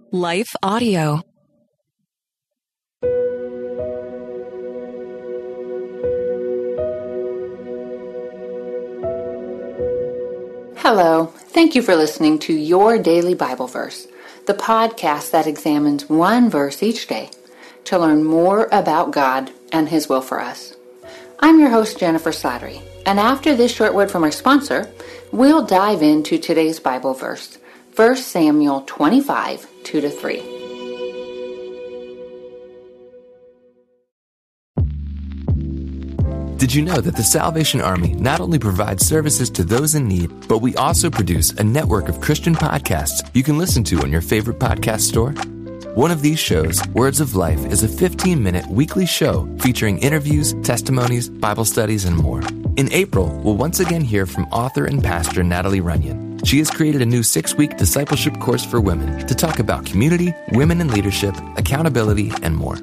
Life Audio. Hello, thank you for listening to Your Daily Bible Verse, the podcast that examines one verse each day to learn more about God and His will for us. I'm your host, Jennifer Slattery, and after this short word from our sponsor, we'll dive into today's Bible verse, 1 Samuel 25, 2-3. Did you know that the Salvation Army not only provides services to those in need, but we also produce a network of Christian podcasts you can listen to on your favorite podcast store? One of these shows, Words of Life, is a 15-minute weekly show featuring interviews, testimonies, Bible studies, and more. In April, we'll once again hear from author and pastor Natalie Runyon. She has created a new 6-week discipleship course for women to talk about community, women in leadership, accountability, and more.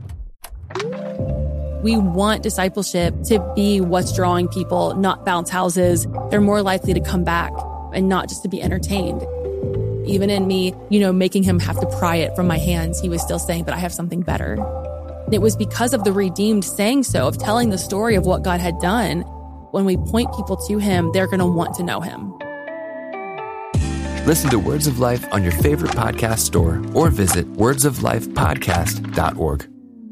We want discipleship to be what's drawing people, not bounce houses. They're more likely to come back and not just to be entertained. Even in me, making him have to pry it from my hands, he was still saying, but I have something better. It was because of the redeemed saying so, of telling the story of what God had done. When we point people to him, they're going to want to know him. Listen to Words of Life on your favorite podcast store or visit wordsoflifepodcast.org.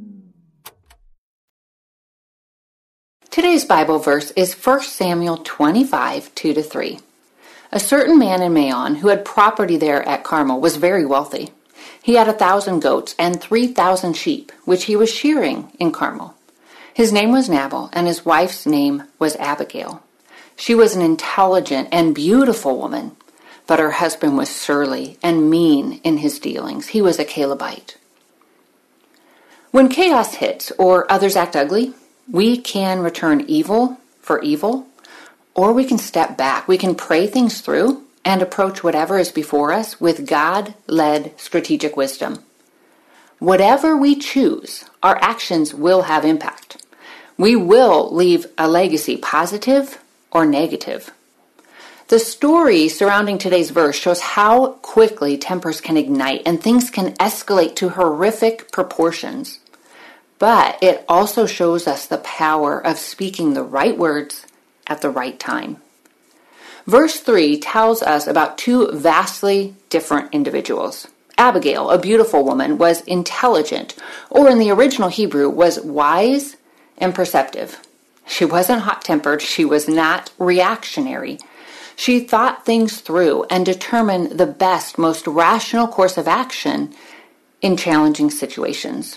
Today's Bible verse is 1 Samuel 25, 2-3. A certain man in Maon who had property there at Carmel was very wealthy. He had 1,000 goats and 3,000 sheep, which he was shearing in Carmel. His name was Nabal, and his wife's name was Abigail. She was an intelligent and beautiful woman, but her husband was surly and mean in his dealings. He was a Calebite. When chaos hits or others act ugly, we can return evil for evil, or we can step back. We can pray things through and approach whatever is before us with God-led strategic wisdom. Whatever we choose, our actions will have impact. We will leave a legacy, positive or negative. The story surrounding today's verse shows how quickly tempers can ignite and things can escalate to horrific proportions. But it also shows us the power of speaking the right words at the right time. Verse 3 tells us about two vastly different individuals. Abigail, a beautiful woman, was intelligent, or in the original Hebrew, was wise and perceptive. She wasn't hot-tempered. She was not reactionary. She thought things through and determined the best, most rational course of action in challenging situations.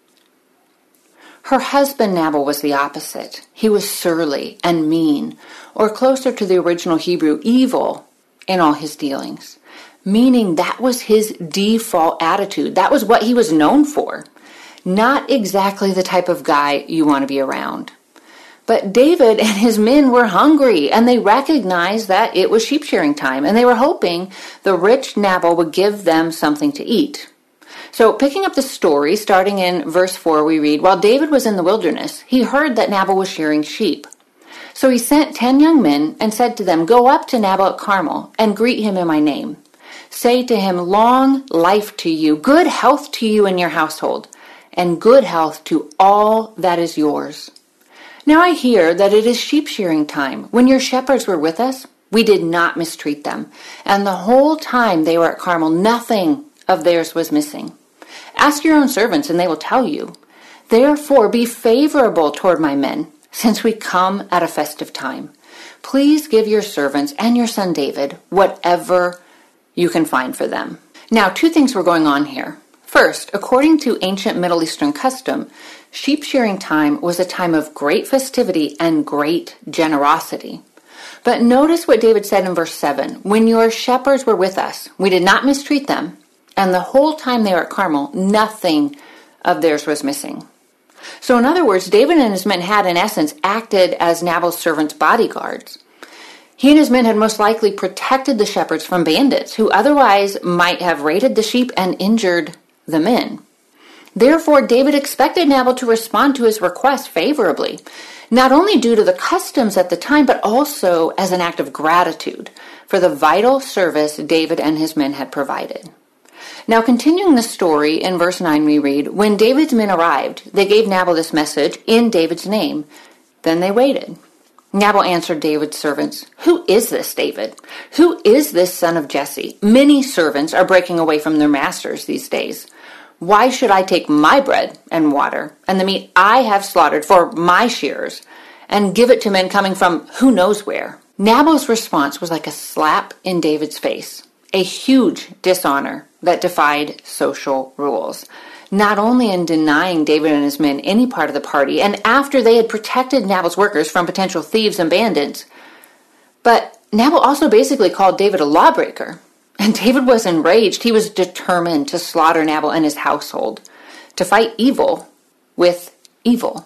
Her husband Nabal was the opposite. He was surly and mean, or closer to the original Hebrew, evil in all his dealings, meaning that was his default attitude. That was what he was known for. Not exactly the type of guy you want to be around. But David and his men were hungry, and they recognized that it was sheep shearing time, and they were hoping the rich Nabal would give them something to eat. So picking up the story, starting in verse 4, we read, "While David was in the wilderness, he heard that Nabal was shearing sheep. So he sent 10 young men and said to them, 'Go up to Nabal at Carmel and greet him in my name. Say to him, long life to you, good health to you and your household, and good health to all that is yours. Now I hear that it is sheep shearing time. When your shepherds were with us, we did not mistreat them, and the whole time they were at Carmel, nothing of theirs was missing. Ask your own servants, and they will tell you. Therefore, be favorable toward my men, since we come at a festive time. Please give your servants and your son David whatever you can find for them.'" Now, two things were going on here. First, according to ancient Middle Eastern custom, sheep shearing time was a time of great festivity and great generosity. But notice what David said in verse 7, "When your shepherds were with us, we did not mistreat them, and the whole time they were at Carmel, nothing of theirs was missing." So in other words, David and his men had, in essence, acted as Nabal's servants' bodyguards. He and his men had most likely protected the shepherds from bandits who otherwise might have raided the sheep and injured the men. Therefore, David expected Nabal to respond to his request favorably, not only due to the customs at the time, but also as an act of gratitude for the vital service David and his men had provided. Now, continuing the story, in verse 9 we read, "When David's men arrived, they gave Nabal this message in David's name. Then they waited. Nabal answered David's servants, 'Who is this David? Who is this son of Jesse? Many servants are breaking away from their masters these days. Why should I take my bread and water and the meat I have slaughtered for my shearers and give it to men coming from who knows where?' Nabal's response was like a slap in David's face, a huge dishonor that defied social rules. Not only in denying David and his men any part of the party, and after they had protected Nabal's workers from potential thieves and bandits, but Nabal also basically called David a lawbreaker. And David was enraged. He was determined to slaughter Nabal and his household, to fight evil with evil.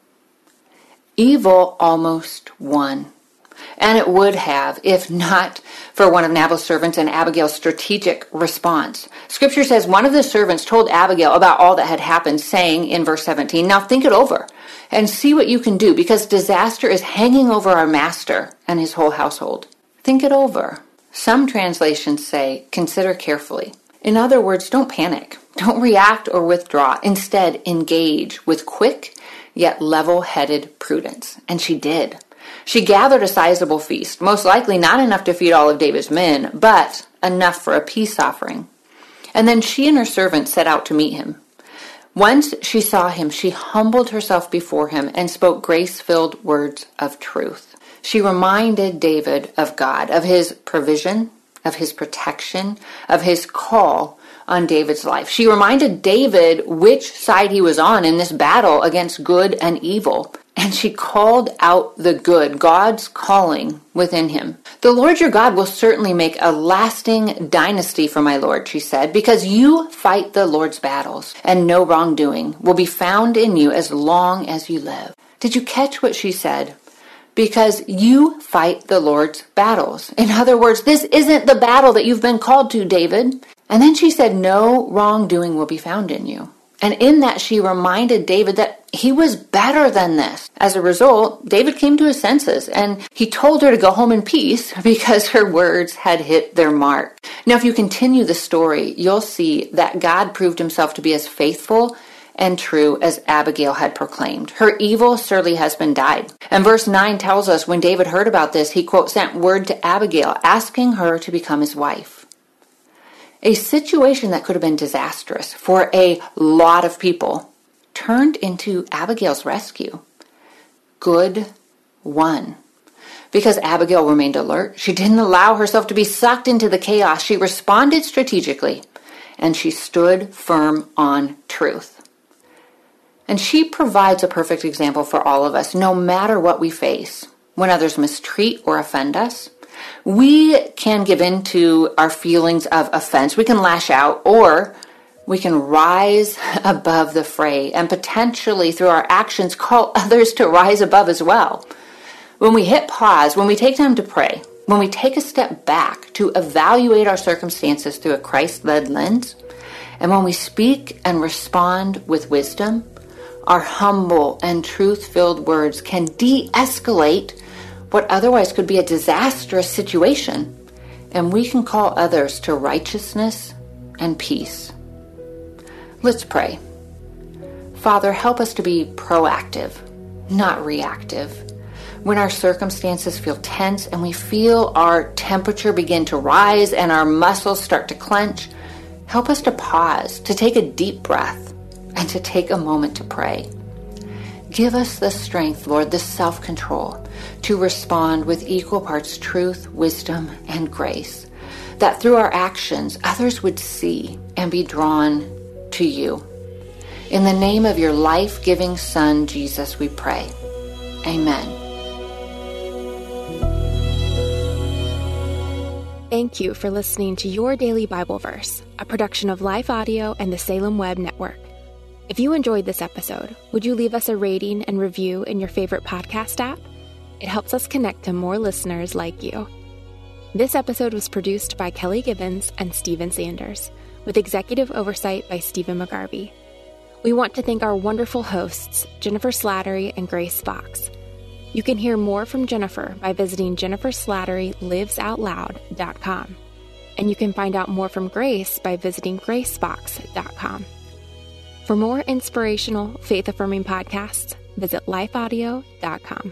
Evil almost won. And it would have, if not for one of Nabal's servants and Abigail's strategic response. Scripture says one of the servants told Abigail about all that had happened, saying in verse 17, "Now think it over and see what you can do, because disaster is hanging over our master and his whole household." Think it over. Some translations say, consider carefully. In other words, don't panic. Don't react or withdraw. Instead, engage with quick yet level-headed prudence. And she did. She gathered a sizable feast, most likely not enough to feed all of David's men, but enough for a peace offering. And then she and her servants set out to meet him. Once she saw him, she humbled herself before him and spoke grace-filled words of truth. She reminded David of God, of his provision, of his protection, of his call on David's life. She reminded David which side he was on in this battle against good and evil. And she called out the good, God's calling within him. "The Lord your God will certainly make a lasting dynasty for my Lord," she said, "because you fight the Lord's battles, and no wrongdoing will be found in you as long as you live." Did you catch what she said? Because you fight the Lord's battles. In other words, this isn't the battle that you've been called to, David. And then she said, no wrongdoing will be found in you. And in that, she reminded David that he was better than this. As a result, David came to his senses, and he told her to go home in peace because her words had hit their mark. Now, if you continue the story, you'll see that God proved himself to be as faithful and true as Abigail had proclaimed. Her evil, surly husband died. And verse 9 tells us when David heard about this, he, quote, sent word to Abigail, asking her to become his wife. A situation that could have been disastrous for a lot of people turned into Abigail's rescue. Good won. Because Abigail remained alert, she didn't allow herself to be sucked into the chaos. She responded strategically, and she stood firm on truth. And she provides a perfect example for all of us, no matter what we face. When others mistreat or offend us, we can give in to our feelings of offense. We can lash out, or we can rise above the fray and potentially, through our actions, call others to rise above as well. When we hit pause, when we take time to pray, when we take a step back to evaluate our circumstances through a Christ-led lens, and when we speak and respond with wisdom, our humble and truth-filled words can de-escalate what otherwise could be a disastrous situation, and we can call others to righteousness and peace. Let's pray. Father, help us to be proactive, not reactive. When our circumstances feel tense and we feel our temperature begin to rise and our muscles start to clench, help us to pause, to take a deep breath, and to take a moment to pray. Give us the strength, Lord, the self-control to respond with equal parts truth, wisdom, and grace, that through our actions, others would see and be drawn to you. In the name of your life-giving Son, Jesus, we pray. Amen. Thank you for listening to Your Daily Bible Verse, a production of Life Audio and the Salem Web Network. If you enjoyed this episode, would you leave us a rating and review in your favorite podcast app? It helps us connect to more listeners like you. This episode was produced by Kelly Gibbons and Stephen Sanders, with executive oversight by Stephen McGarvey. We want to thank our wonderful hosts, Jennifer Slattery and Grace Fox. You can hear more from Jennifer by visiting jenniferslatterylivesoutloud.com. And you can find out more from Grace by visiting gracebox.com. For more inspirational, faith-affirming podcasts, visit lifeaudio.com.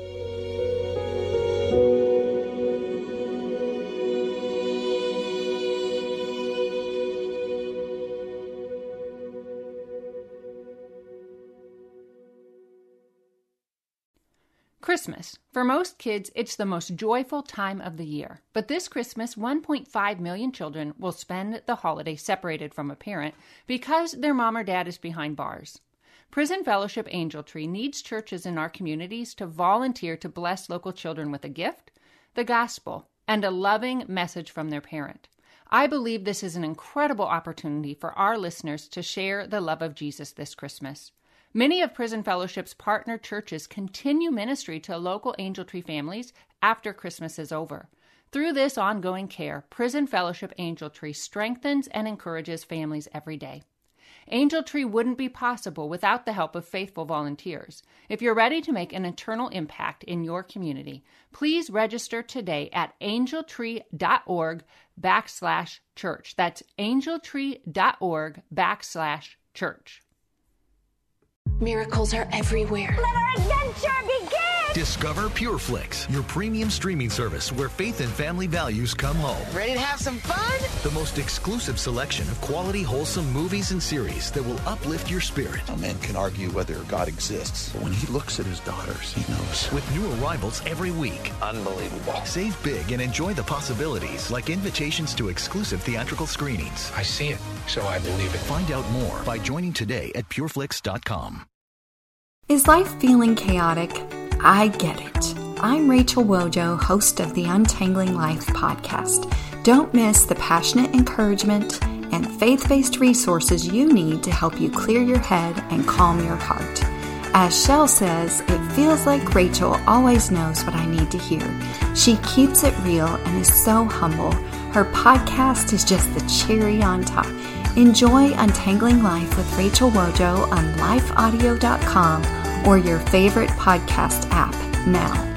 Christmas. For most kids, it's the most joyful time of the year. But this Christmas, 1.5 million children will spend the holiday separated from a parent because their mom or dad is behind bars. Prison Fellowship Angel Tree needs churches in our communities to volunteer to bless local children with a gift, the gospel, and a loving message from their parent. I believe this is an incredible opportunity for our listeners to share the love of Jesus this Christmas. Many of Prison Fellowship's partner churches continue ministry to local Angel Tree families after Christmas is over. Through this ongoing care, Prison Fellowship Angel Tree strengthens and encourages families every day. Angel Tree wouldn't be possible without the help of faithful volunteers. If you're ready to make an eternal impact in your community, please register today at angeltree.org/church. That's angeltree.org/church. Miracles are everywhere. Let our adventure begin! Discover PureFlix, your premium streaming service where faith and family values come home. Ready to have some fun? The most exclusive selection of quality, wholesome movies and series that will uplift your spirit. A man can argue whether God exists, but when he looks at his daughters, he knows. With new arrivals every week. Unbelievable. Save big and enjoy the possibilities, like invitations to exclusive theatrical screenings. I see it, so I believe it. Find out more by joining today at pureflix.com. Is life feeling chaotic? I get it. I'm Rachel Wojo, host of the Untangling Life podcast. Don't miss the passionate encouragement and faith-based resources you need to help you clear your head and calm your heart. As Shell says, it feels like Rachel always knows what I need to hear. She keeps it real and is so humble. Her podcast is just the cherry on top. Enjoy Untangling Life with Rachel Wojo on lifeaudio.com or your favorite podcast app now.